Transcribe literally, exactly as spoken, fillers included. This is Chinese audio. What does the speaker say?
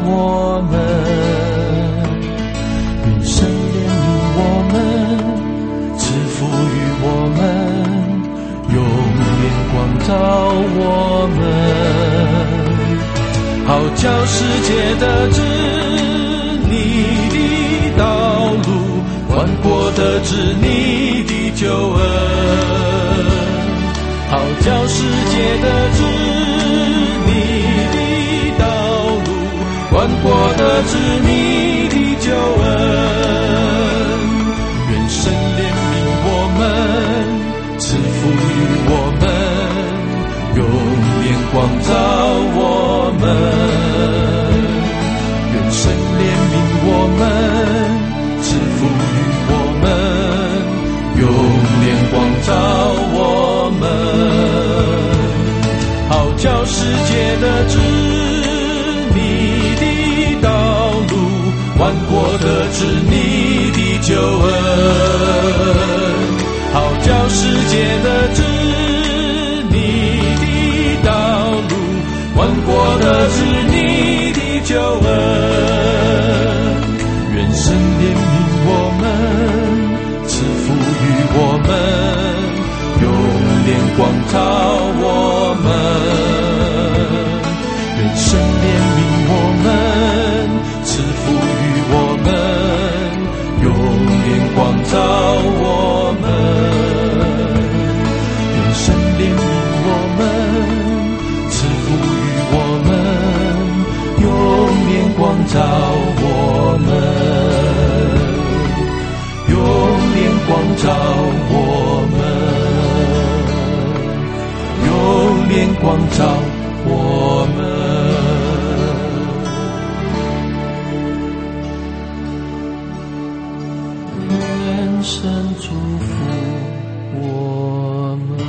我们，愿神怜悯我们，赐福于我们，用眼光照我们，好叫世界得知你的道路，万国得知你的救恩，好叫世界得知你的道路，万国得知你的救恩，愿神怜悯我们，赐福于我们，用眼光照我们，愿神怜悯我们，赐福于我们，用眼光照我们，好叫世界得知你的道路，万国得知你的救恩，好叫世界得知你的道路，万国得知你的救恩，愿神怜悯我们，赐福于我们，用脸光照我们，愿神怜悯我们，赐福于我们，用脸光照我们，愿神怜悯我们，赐福于我们，用脸光照我们，用脸光照我们，用脸光照我们。愿神祝福我们。